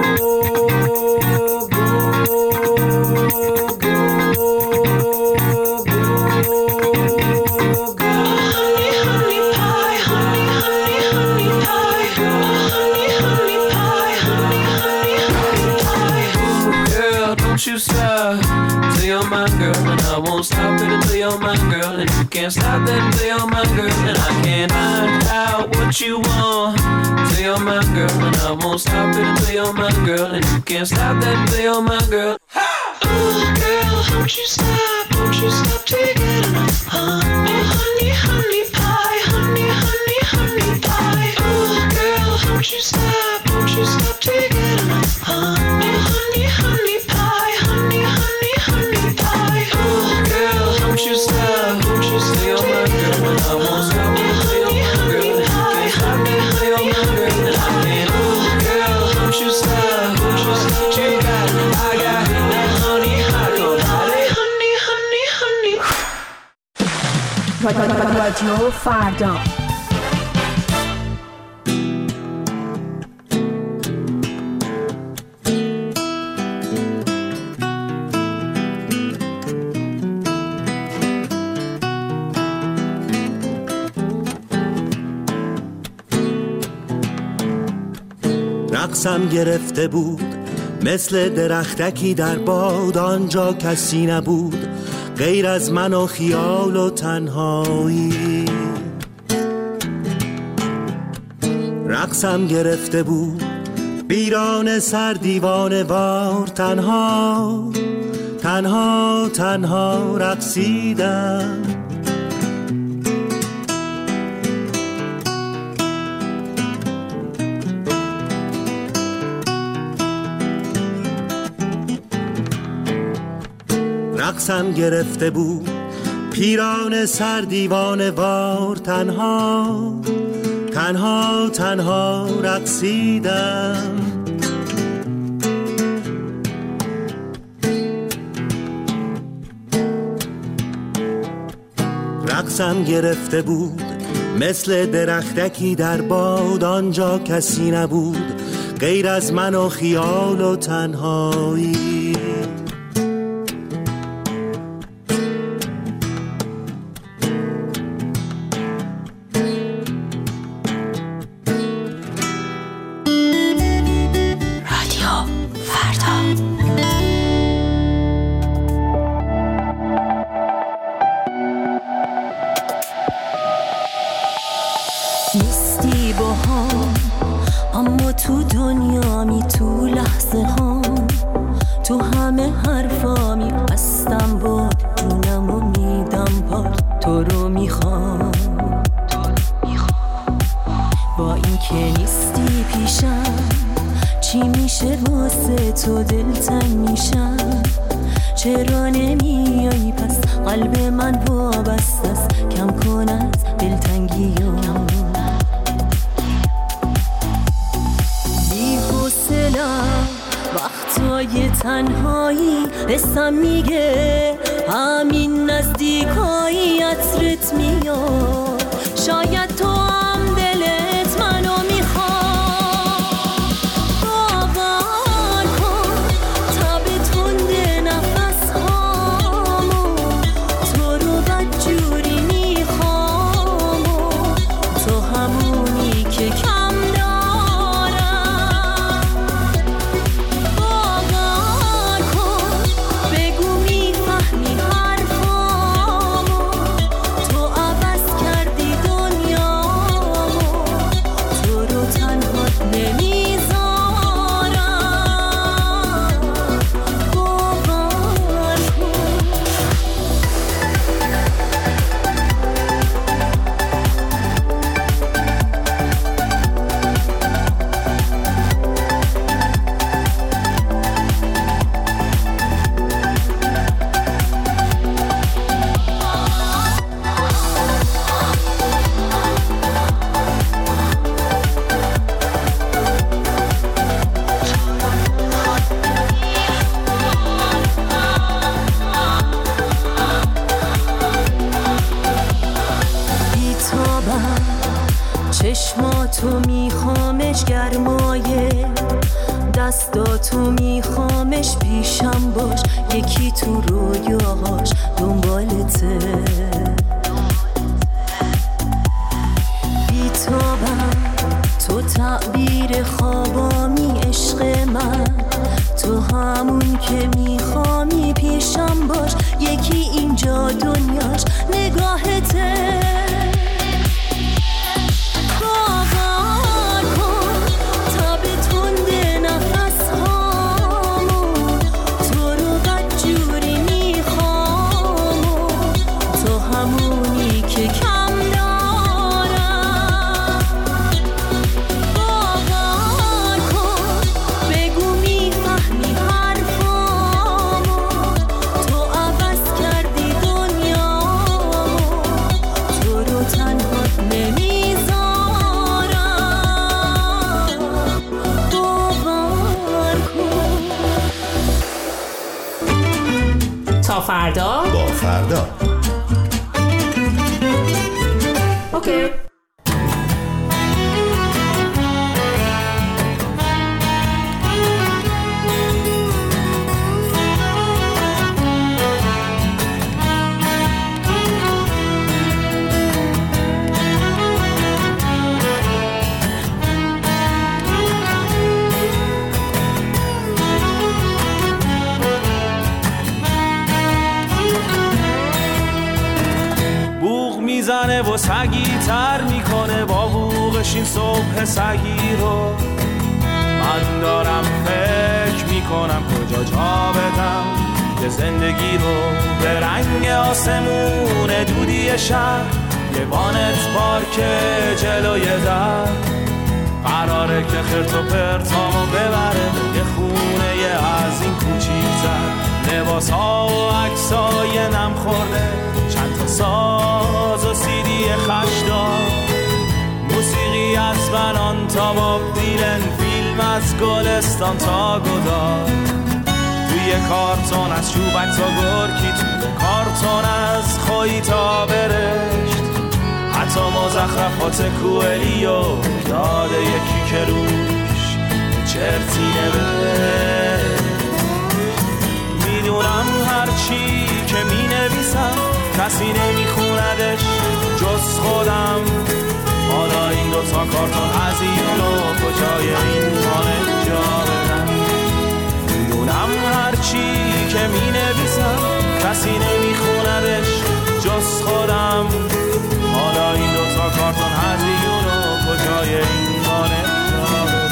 You stop till you're my girl, and I won't stop it until you're my girl, and you can't stop that until you're my girl, and I can't find out what you want till you're my girl, and I won't stop it until you're my girl, and you can't stop that until you're my girl. Oh, girl, don't you stop till you get enough. Oh, honey, honey pie, honey, honey, honey pie. Oh, girl, don't you stop till you get enough. Oh, honey, honey pie, honey, honey, honey pie. Oh, girl, don't you stop till you're my girl, and I won't stop till you're my girl, and you can't stop till you're my girl, and I can't. Oh, girl, don't you stop till you got, I got that honey hot, honey, honey, honey. رادیو فردا. رقصم گرفته بود مثل درختکی در باد، آنجا کسی نبود غیر از من و خیال و تنهایی. رقصم گرفته بود بیران سر دیوانه وار، تنها تنها تنها رقصیدم. رقصم گرفته بود پیران سر دیوانه وار، تنها تنها تنها رقصیدم. رقصم گرفته بود مثل درختکی در باد، آنجا کسی نبود غیر از من و خیال و تنهایی. نیستی با هم اما تو دنیامی، تو لحظه ها، تو همه حرفامی. هستم با جونم و میدم پار، تو رو میخوام. با این که نیستی پیشم، چی میشه واسه تو دلتنگ میشم. چرا نمیایی پس قلب من وابسته است، کم کن از دلتنگیام. وقتای تنهایی حسم میگه همین نزدیکایی عطرت میاد. شاید تو هم دلت منو میخواد. باور کن تب تند نفس هامو، تو رو بدجوری میخوام. تو همونی که کم دستاتو میخوامش پیشم باش، یکی تو رویاهاش دنبالته، بیتابم تو تعبیر خوابامی عشق من، تو همون که میخوامی پیشم باش، یکی اینجا دنیاش نگاهته، باور کن تا به تند نفس هامون، تو رو بدجوری میخوام، تو همونی که کم دارم، باور کن بگو میفهمی حرفامو، تو عوض کردی دنیامو، تو رو تنها نمیذارم، باور کن. تا فردا با فردا. اوکی. میزنه و سگی تر میکنه با بوغش این صبح سگی رو، من دارم فکر میکنم کجا جا بدم یه زندگی رو، به رنگ آسمون دودی شهر یه وانت پارک جلوی در، قراره که خرت و پرتامو ببره یه خونه یه از این کوچیک‌تر، لباس ها و عکس های نم خورده، چند تا ساز و سیدی خشدار، موسیقی از بنان تا باب دیلن، فیلم از گلستان تا گدار، توی کارتون از چوبک تا گرکی، توی کارتون از خویی تا برشت، حتی مزخرفات کوئلیو یاد یکی که روش چرتی نوشت، میدونم هرچی که می نویسم کسی نمیخوندش جز خودم، حالا این دوتا کارتون هزینو کجای این خانه جا بدم، میدونم هرچی که می نویسم کسی نمیخوندش جز خودم، حالا این دوتا کارتون هزینو کجای این خانه جا بدم.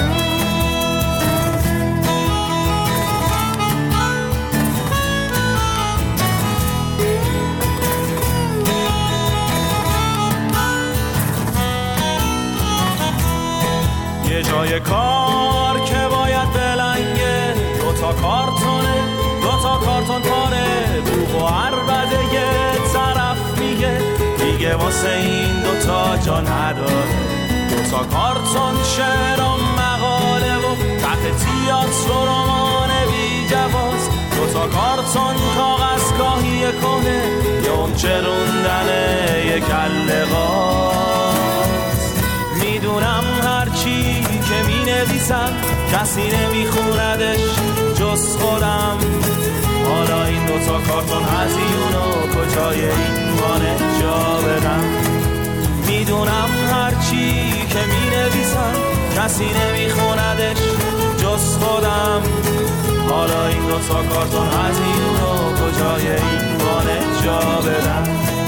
یه جای کار که باید بلنگه، دوتا کارتونه دوتا کارتون پاره، بوغ و عربده یه طرف میگه واسه این دوتا جا نداره، دوتا کارتون شعر و مقاله و تحت تیاتر و رمان بی جواز، دوتا کارتون کاغذ کاهی کنه یه چروندن یه کله غاز، میدونم هرچی که می نویسم کسی نمیخوندش جز خودم، حالا این دوتا کارتون هزیونو کجای این وانه جا بدم، میدونم هرچی که می نویسم کسی نمیخوندش جز خودم، حالا این دوتا کارتون هزیونو کجای این وانه جا بدم.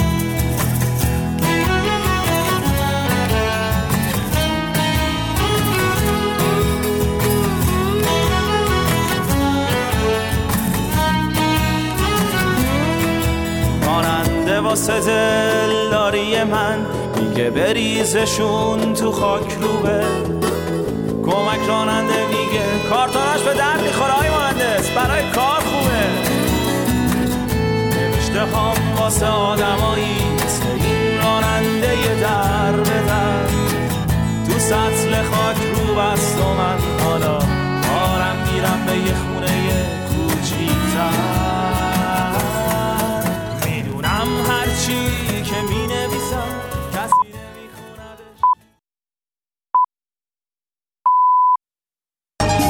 واسه دلداری من میگه بریزشون تو خاک روبه، کمک راننده میگه کارتونش به درد میخوره های مهندس برای کار خوبه، نوشته هام واسه آدمایی این راننده یه در به در، تو سطل خاک رو بست و من